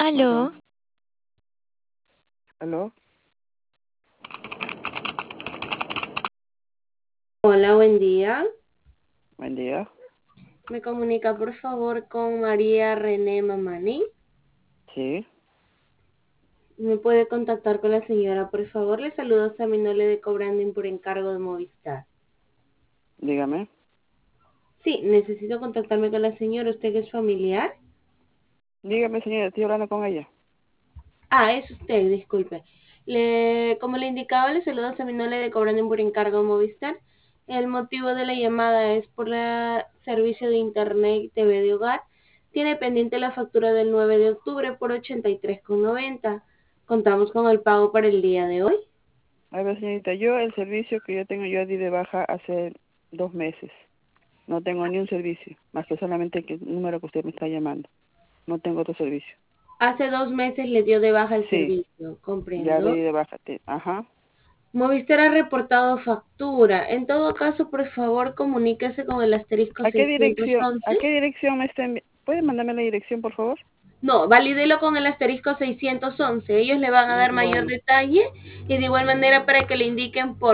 Aló, Bueno, aló, Hola, buen día. buen día. Me comunica por favor con María René Mamani. Sí, ¿Me puede contactar con la señora, por favor? Le saludo a Minole de Cobranding por encargo de Movistar. dígame. Sí, necesito contactarme con la señora. ¿Usted que es familiar? Dígame, señora, estoy hablando con ella. Ah, es usted, disculpe. Como le indicaba, le saludo a Minole de Cobranding por encargo de Movistar. El motivo de la llamada es por el servicio de Internet y TV de hogar. Tiene pendiente la factura del 9 de octubre por 83,90. Contamos con el pago para el día de hoy. A ver, señorita, yo el servicio que yo tengo, yo di de baja hace 2 meses. No tengo ni un servicio, más que solamente el número que usted me está llamando. No tengo otro servicio. Hace 2 meses le dio de baja el Sí, servicio, ya le comprendo. di de baja. Ajá. Movistar ha reportado factura. En todo caso, por favor, comuníquese con el asterisco ¿A qué dirección? 611. ¿A qué dirección me está enviando? ¿Puede mandarme la dirección, por favor? No, valídelo con el asterisco 611. Ellos le van a dar mayor Bueno. detalle y de igual manera para que le indiquen por